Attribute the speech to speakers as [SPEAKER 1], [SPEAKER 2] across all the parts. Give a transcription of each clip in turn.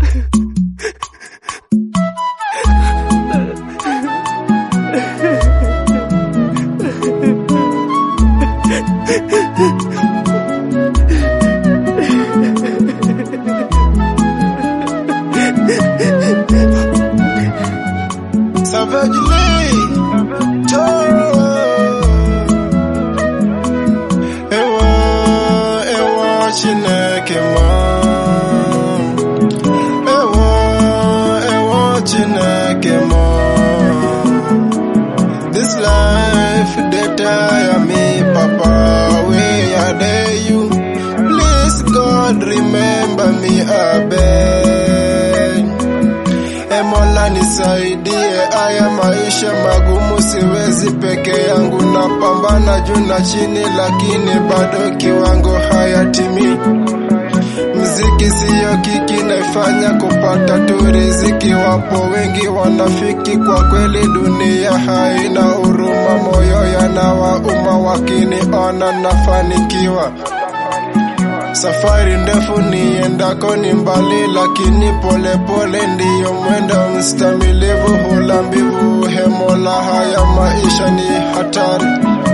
[SPEAKER 1] This life that I am me, Papa, where are they you? Please God remember me, I beg. Mola nisaidie, haya maisha magumu siwezi peke yangu, napambana juu na chini lakini bado kiwango hayatimi. Mziki siyo kiki naifanya kupata tu riziki, wapo wengi wanafiki, kwa kweli dunia haina huruma, moyo yanawauma wakiniona nafanikiwa. Safari ndefu niendako ni mbali, lakini pole pole ndiyo mwendo mstamilivu, hula mbivu Mola, haya maisha ni hatari.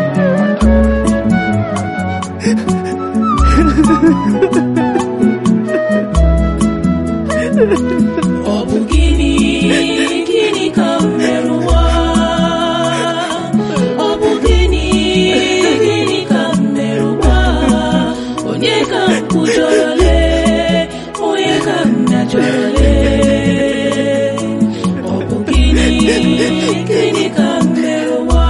[SPEAKER 2] Obugini kamerwa, obugini kamerwa, onyeka kujolole, onyeka mnajolole. Obugini kamerwa,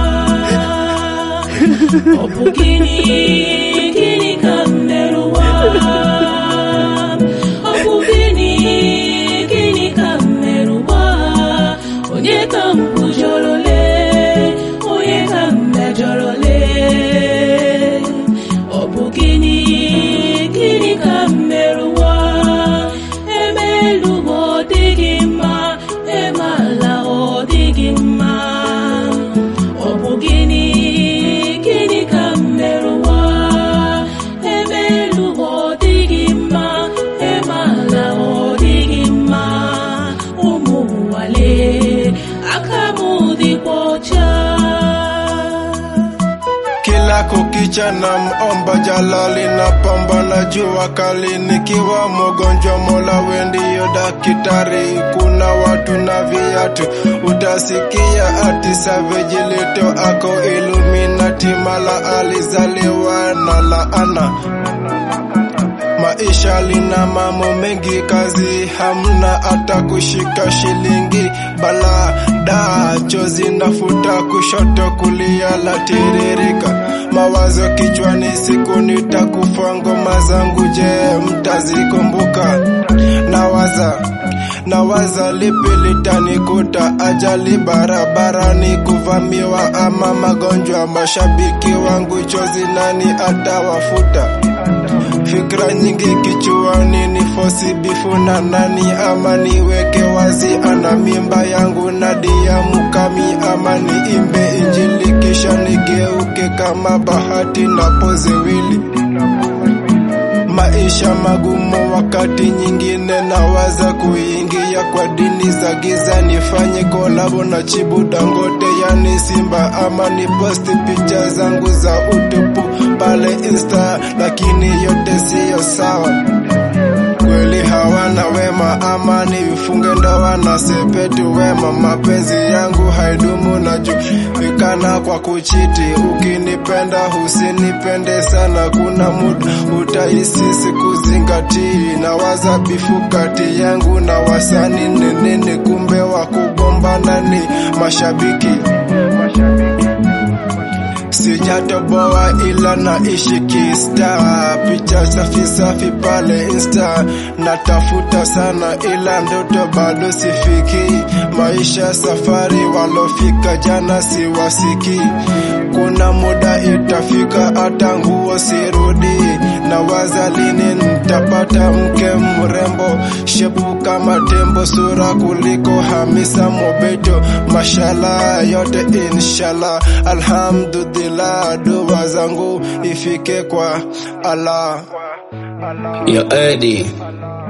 [SPEAKER 2] obugini kamerwa.
[SPEAKER 1] Kukicha na muomba Jalali, na pambana jua kali nikiwa mgonjwa, Mola we ndiyo daktari. Kuna watu na viatu, utasikia ati Savage Leto ako Illuminati, mala alizaliwa na laana. Maisha lina mambo mengi, kazi hamna hata kushika shilingi, bala da chozi nafuta kushoto kulia la tiririka, mawazo kichwani siku nitakufa, ngoma zangu je mtazikumbuka? Nawaza lipi litanikuta, ajali barabarani, kuvamiwa ama magonjwa, mashabiki wangu chozi nani atawafuta? Fikra nyingi kichwani, ni fosi bifu na nani, ama niweke wazi ana mimba yangu Nadia Mukami, ama niimbe injili kisha nigeuke kama Bahati na Pozewili. Maisha magumu wakati nyingine nawaza kuingia kwa dini za giza, nifanye kolabo na Chibu Dangote yani Simba, ama ni posti picha zangu za utupu pale Insta, lakini yote siyo sawa. Kweli hawana wema, ama nifunge ndoa na Sepetu Wema, mapenzi yangu haidumu na julikana kwa kuchiti. Ukinipenda usinipende sana, kuna muda utahisi sikuzingatii. Nawaza bifu kati yangu na wasanii, nini kumbe wa kugombana ni mashabiki. Sijatoboa ila naishi kista, picha safi safi pale Insta, natafuta sana ila ndoto bado sifiki. Maisha safari, walofika jana siwasiki, kuna muda itafika hata nguo sirudi. Nawaza lini nitapata mke mrembo, shepu kama tembo, sura kuliko Hamisa Mobeto, mashallah yote inshallah, alhamdulillah, dua zangu ifike kwa Allah.
[SPEAKER 3] Yo Eddie